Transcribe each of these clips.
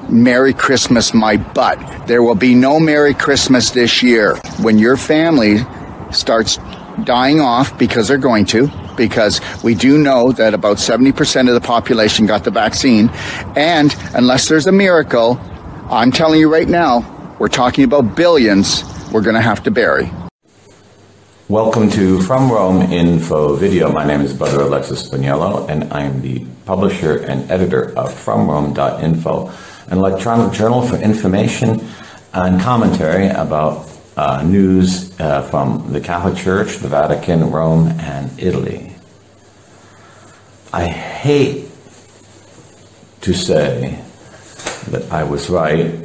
Merry Christmas my butt. There will be no Merry Christmas this year. When your family starts dying off, because they're going to, because we do know that about 70% of the population got the vaccine, and unless there's a miracle, I'm telling you right now, we're talking about billions we're going to have to bury. Welcome to From Rome Info Video. My name is Brother Alexis Spaniello, and I am the publisher and editor of FromRome.info, an electronic journal for information and commentary about news from the Catholic Church, the Vatican, Rome, and Italy. I hate to say that I was right.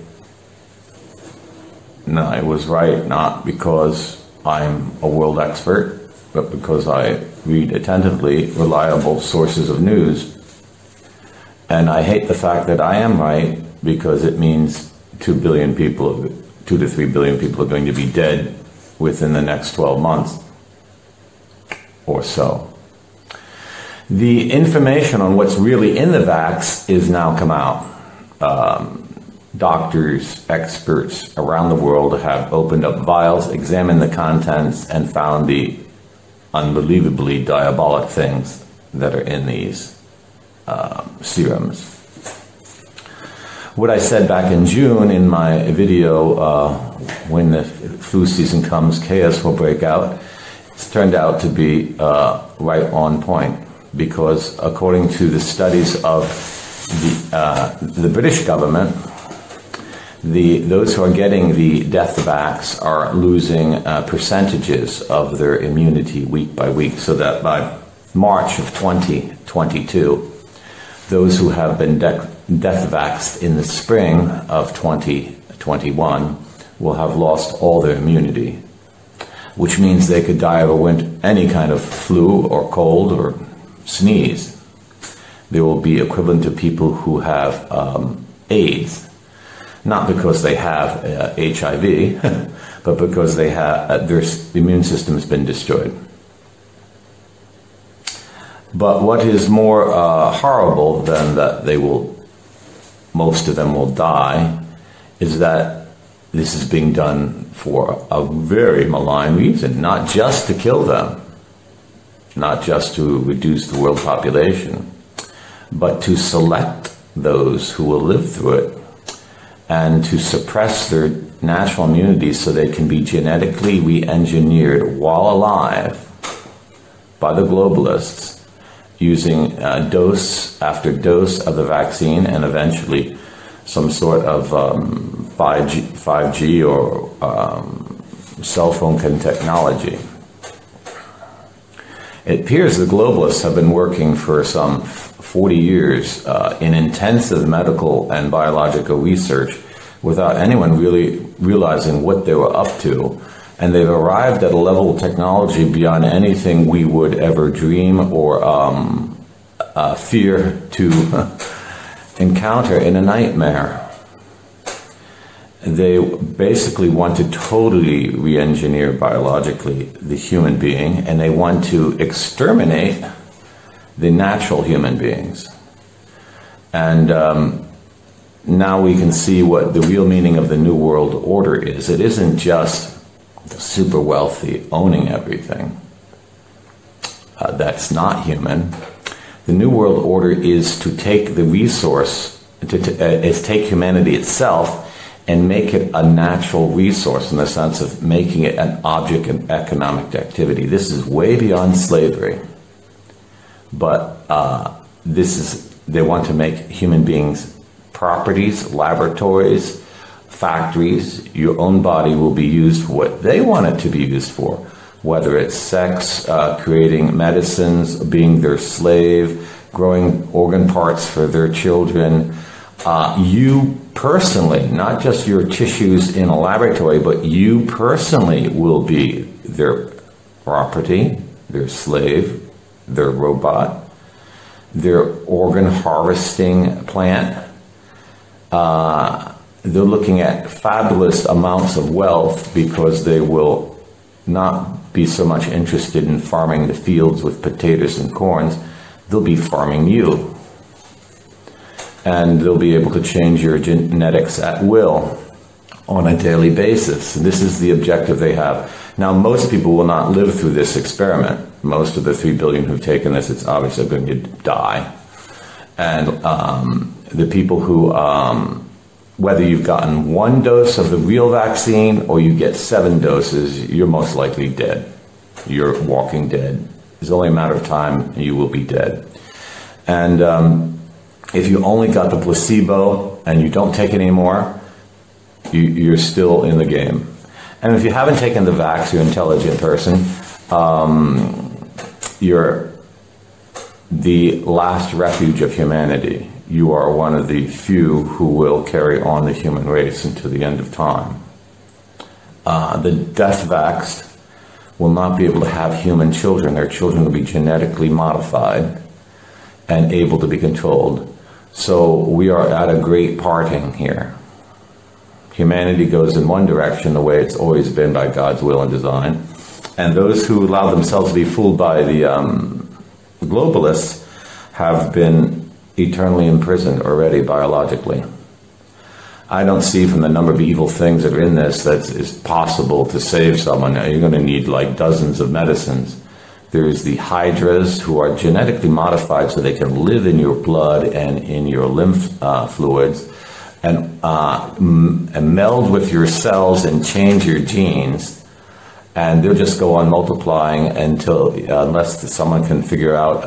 No, I was right not because I'm a world expert, but because I read attentively reliable sources of news. And I hate the fact that I am right because it means 2 to 3 billion people are going to be dead within the next 12 months or so. The information on what's really in the vax is now come out. Doctors, experts around the world have opened up vials, examined the contents, and found the unbelievably diabolic things that are in these serums. What I said back in June in my video, when the flu season comes, chaos will break out, it's turned out to be right on point, because according to the studies of the British government, those who are getting the death vax are losing percentages of their immunity week by week, so that by March of 2022, those who have been death vaxxed in the spring of 2021 will have lost all their immunity, which means they could die of any kind of flu or cold or sneeze. They will be equivalent to people who have AIDS. Not because they have HIV, but because they have their immune system has been destroyed. But what is more horrible than that most of them will die, is that this is being done for a very malign reason, not just to kill them, not just to reduce the world population, but to select those who will live through it, and to suppress their natural immunity so they can be genetically re-engineered while alive by the globalists, using dose after dose of the vaccine and eventually some sort of 5G or cell phone technology. It appears the globalists have been working for some 40 years in intensive medical and biological research without anyone really realizing what they were up to. And they've arrived at a level of technology beyond anything we would ever dream or fear to encounter in a nightmare. They basically want to totally re-engineer biologically the human being, and they want to exterminate the natural human beings. And now we can see what the real meaning of the New World Order is. It isn't just the super wealthy owning everything. That's not human. The New World Order is to take the resource, is take humanity itself and make it a natural resource in the sense of making it an object of economic activity. This is way beyond slavery. But they want to make human beings properties, laboratories, factories. Your own body will be used for what they want it to be used for, whether it's sex, creating medicines, being their slave, growing organ parts for their children. You personally, not just your tissues in a laboratory, but you personally will be their property, their slave, their robot, their organ harvesting plant. They're looking at fabulous amounts of wealth because they will not be so much interested in farming the fields with potatoes and corns. They'll be farming you. and they'll be able to change your genetics at will on a daily basis. And this is the objective they have. Now, most people will not live through this experiment. Most of the 3 billion who've taken this, it's obviously going to die. And the people who, whether you've gotten 1 dose of the real vaccine or you get 7 doses, you're most likely dead. You're walking dead. It's only a matter of time, and you will be dead. And if you only got the placebo and you don't take it anymore, you're still in the game. And if you haven't taken the vax, you're an intelligent person, you're the last refuge of humanity. You are one of the few who will carry on the human race until the end of time. The death vaxxed will not be able to have human children. Their children will be genetically modified and able to be controlled. So we are at a great parting here. Humanity goes in one direction the way it's always been by God's will and design. And those who allow themselves to be fooled by the globalists have been eternally imprisoned already biologically. I don't see from the number of evil things that are in this that it's possible to save someone. You're going to need like dozens of medicines. There's the hydras who are genetically modified so they can live in your blood and in your lymph fluids and meld with your cells and change your genes. And they'll just go on multiplying until, unless someone can figure out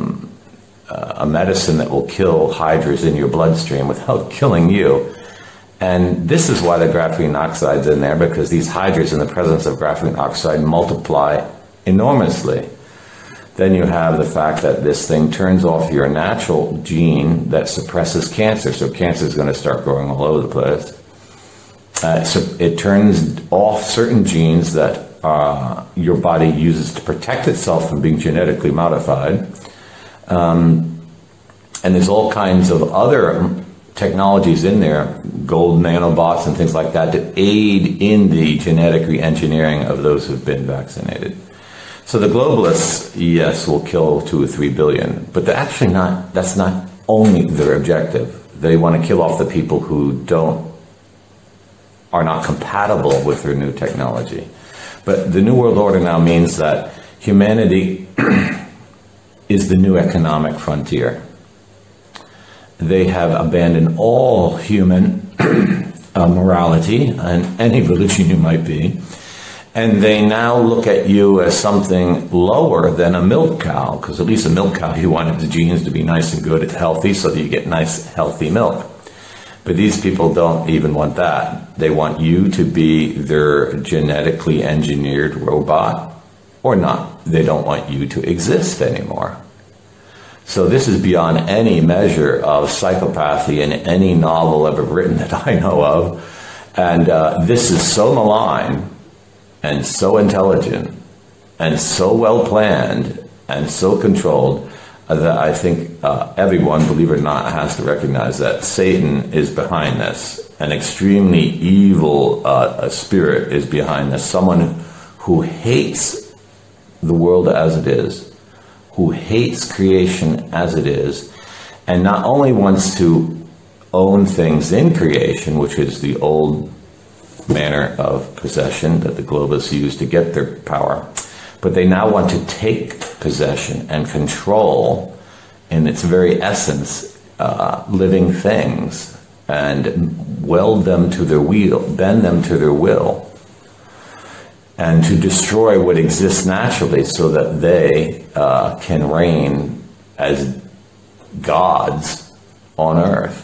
a medicine that will kill hydras in your bloodstream without killing you. And this is why the graphene oxide's in there, because these hydras in the presence of graphene oxide multiply enormously. Then you have the fact that this thing turns off your natural gene that suppresses cancer. So cancer is going to start growing all over the place. So it turns off certain genes that your body uses to protect itself from being genetically modified. And there's all kinds of other technologies in there, gold nanobots and things like that, to aid in the genetic re-engineering of those who've been vaccinated. So the globalists, yes, will kill 2 or 3 billion, but they're actually not, that's not only their objective. They want to kill off the people who are not compatible with their new technology. But the New World Order now means that humanity is the new economic frontier. They have abandoned all human morality and any religion you might be, and they now look at you as something lower than a milk cow, because at least a milk cow, you wanted the genes to be nice and good and healthy so that you get nice, healthy milk. But these people don't even want that. They want you to be their genetically engineered robot or not. They don't want you to exist anymore. So this is beyond any measure of psychopathy in any novel ever written that I know of. And this is so malign and so intelligent and so well planned and so controlled that I think everyone, believe it or not, has to recognize that Satan is behind this. An extremely evil spirit is behind this. Someone who hates the world as it is, who hates creation as it is, and not only wants to own things in creation, which is the old manner of possession that the globalists use to get their power, but they now want to take possession and control, in its very essence, living things, and weld them to their will, bend them to their will, and to destroy what exists naturally so that they can reign as gods on earth.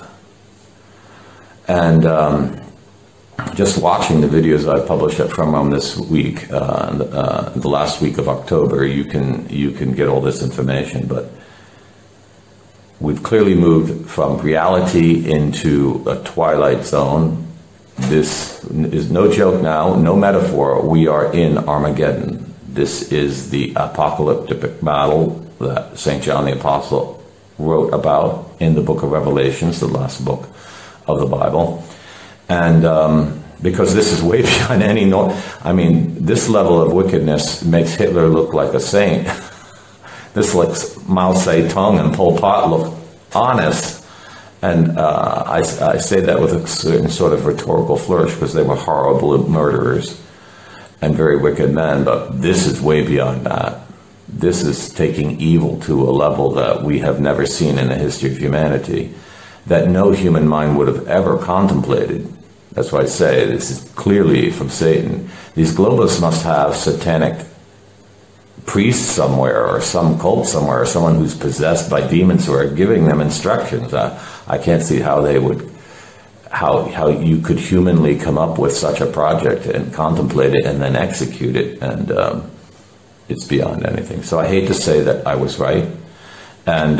And just watching the videos I published from them this week, the last week of October, you can get all this information. But we've clearly moved from reality into a twilight zone. This is no joke now, no metaphor. We are in Armageddon. This is the apocalyptic battle that St. John the Apostle wrote about in the book of Revelations, the last book of the Bible. And because this is way beyond any this level of wickedness makes Hitler look like a saint. This lets Mao Zedong and Pol Pot look honest. And I say that with a certain sort of rhetorical flourish because they were horrible murderers and very wicked men, but this is way beyond that. This is taking evil to a level that we have never seen in the history of humanity, that no human mind would have ever contemplated. That's why I say this is clearly from Satan. These globalists must have satanic priests somewhere, or some cult somewhere, or someone who's possessed by demons who are giving them instructions. I can't see how they would, how you could humanly come up with such a project and contemplate it and then execute it, and it's beyond anything. So I hate to say that I was right, and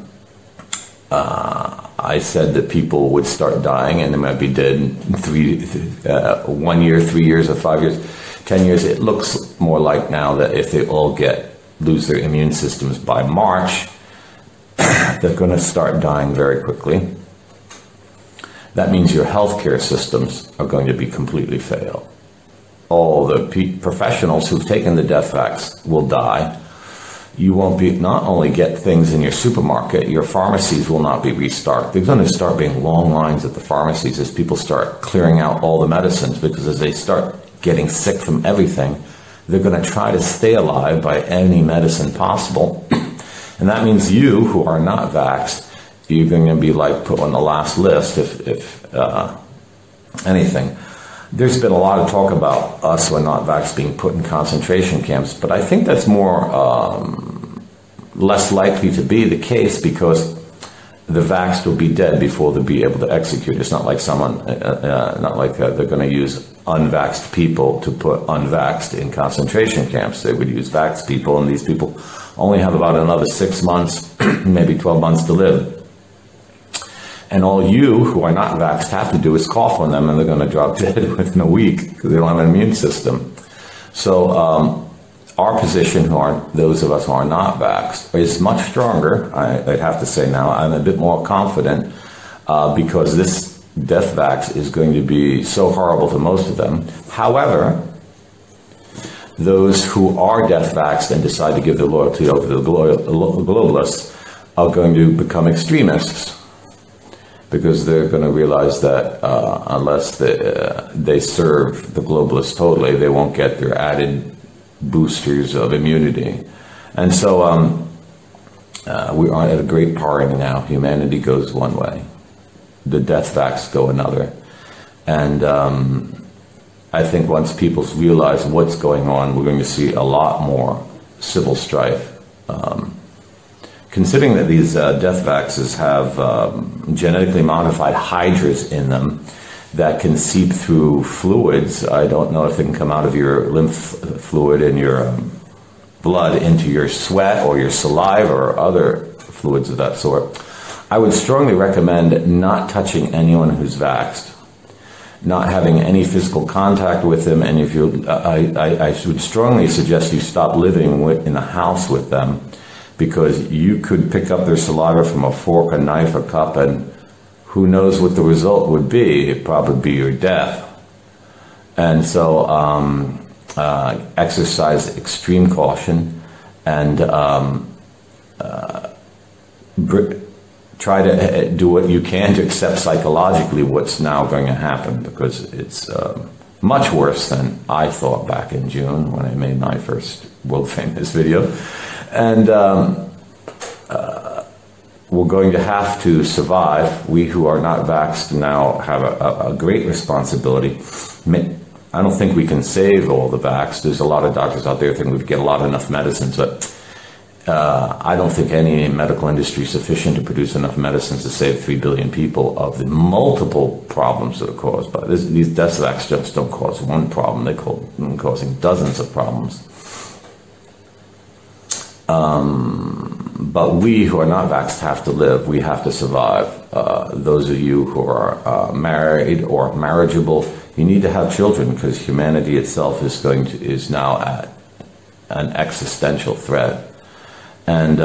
I said that people would start dying and they might be dead in 1 year, 3 years, or 5 years, 10 years. It looks more like now that if they all lose their immune systems by March, they're going to start dying very quickly. That means your healthcare systems are going to be completely failed. All the professionals who've taken the death vax will die. You won't not only get things in your supermarket, your pharmacies will not be restocked. There's going to start being long lines at the pharmacies as people start clearing out all the medicines, because as they start getting sick from everything, they're going to try to stay alive by any medicine possible. And that means you, who are not vaxxed, you're going to be like put on the last list if anything. There's been a lot of talk about us who are not vaxxed being put in concentration camps, but I think that's less likely to be the case, because the vaxxed will be dead before they'll be able to execute. It's not like they're going to use unvaxxed people to put unvaxxed in concentration camps. They would use vaxxed people, and these people only have about another 6 months, maybe 12 months to live. And all you who are not vaxxed have to do is cough on them, and they're going to drop dead within a week because they don't have an immune system. So our position, those of us who are not vaxxed, is much stronger. I'd have to say now I'm a bit more confident because this death vax is going to be so horrible to most of them. However, those who are death vaxxed and decide to give their loyalty over to the globalists are going to become extremists, because they're going to realize that unless they serve the globalists totally, they won't get their added boosters of immunity. And so we are at a great party now. Humanity goes one way. The death vax go another. And I think once people realize what's going on, we're going to see a lot more civil strife. Considering that these death vaxes have genetically modified hydras in them that can seep through fluids, I don't know if they can come out of your lymph fluid and your blood into your sweat or your saliva or other fluids of that sort. I would strongly recommend not touching anyone who's vaxxed, not having any physical contact with them, and if I would strongly suggest you stop living in a house with them, because you could pick up their saliva from a fork, a knife, a cup, and who knows what the result would be. It'd probably be your death. And so exercise extreme caution, and try to do what you can to accept psychologically what's now going to happen, because it's much worse than I thought back in June when I made my first world famous video. And we're going to have to survive. We who are not vaxxed now have a great responsibility. I don't think we can save all the vaxxed. There's a lot of doctors out there thinking we get enough medicines, but I don't think any medical industry is sufficient to produce enough medicines to save 3 billion people of the multiple problems that are caused by this. These death vax just don't cause one problem. They're causing dozens of problems. But we who are not vaxxed have to live. We have to survive. Those of you who are married or marriageable, you need to have children, because humanity itself is now at an existential threat. And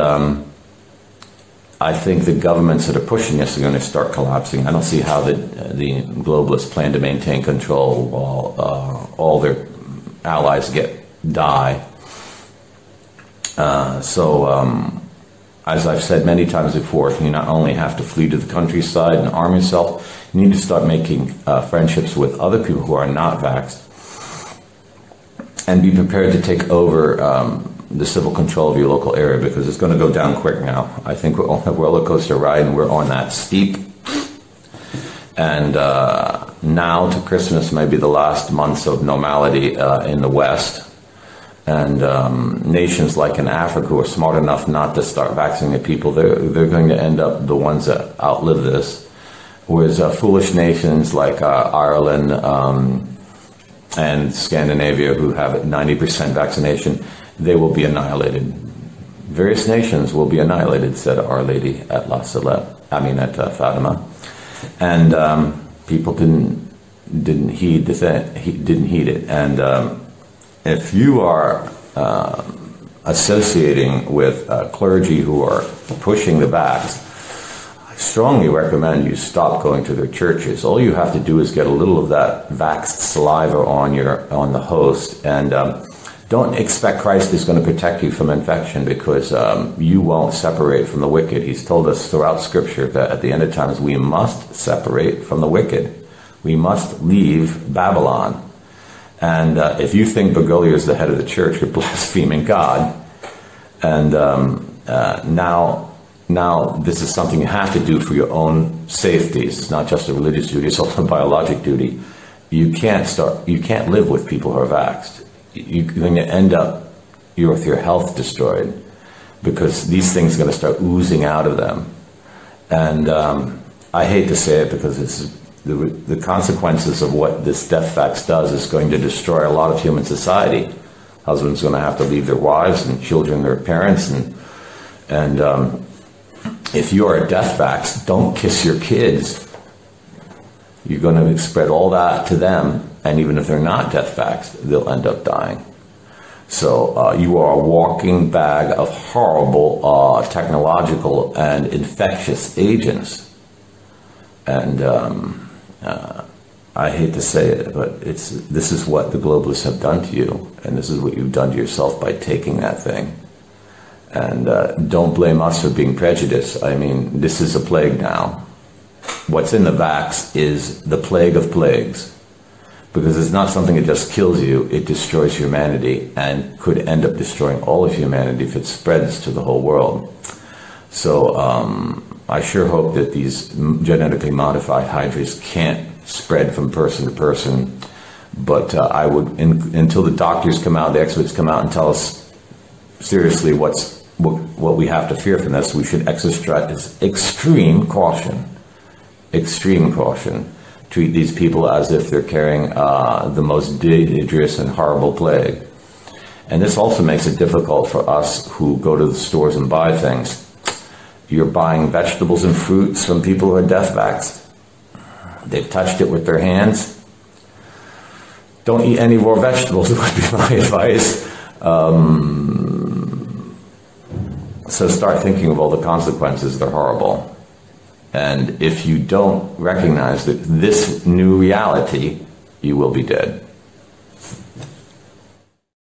I think the governments that are pushing us are going to start collapsing. I don't see how the globalists plan to maintain control while all their allies die. as I've said many times before, you not only have to flee to the countryside and arm yourself, you need to start making friendships with other people who are not vaxxed, and be prepared to take over the civil control of your local area, because it's going to go down quick now. I think we're on a roller coaster ride, and we're on that steep. And now to Christmas may be the last months of normality in the West. And nations like in Africa who are smart enough not to start vaccinating people, they're going to end up the ones that outlive this. Whereas foolish nations like Ireland and Scandinavia, who have 90% vaccination, they will be annihilated. Various nations will be annihilated, said Our Lady at at Fatima. And people didn't heed it. And if you are associating with clergy who are pushing the vax, I strongly recommend you stop going to their churches. All you have to do is get a little of that vaxxed saliva on the host, and don't expect Christ is going to protect you from infection, because you won't separate from the wicked. He's told us throughout Scripture that at the end of times we must separate from the wicked. We must leave Babylon. And if you think Bergoglio is the head of the church, you're blaspheming God. And now this is something you have to do for your own safety. It's not just a religious duty; it's also a biologic duty. You can't live with people who are vaxxed. You're going to end up with your health destroyed, because these things are going to start oozing out of them. And I hate to say it, because it's the consequences of what this death vax does is going to destroy a lot of human society. Husbands are going to have to leave their wives, and children their parents, and if you are a death vax, don't kiss your kids. You're going to spread all that to them, and even if they're not death vaxxed, they'll end up dying. So you are a walking bag of horrible technological and infectious agents. And I hate to say it, but this is what the globalists have done to you, and this is what you've done to yourself by taking that thing. And don't blame us for being prejudiced. I mean, this is a plague now. What's in the vax is the plague of plagues, because it's not something that just kills you, it destroys humanity, and could end up destroying all of humanity if it spreads to the whole world. So I sure hope that these genetically modified hydras can't spread from person to person. But I would, until the doctors come out, the experts come out and tell us seriously what we have to fear from this, we should exercise extreme caution. Extreme caution. Treat these people as if they're carrying the most dangerous and horrible plague. And this also makes it difficult for us who go to the stores and buy things. You're buying vegetables and fruits from people who are death vaxxed. They've touched it with their hands. Don't eat any raw vegetables, would be my advice. So start thinking of all the consequences. They're horrible. And if you don't recognize that this new reality, you will be dead.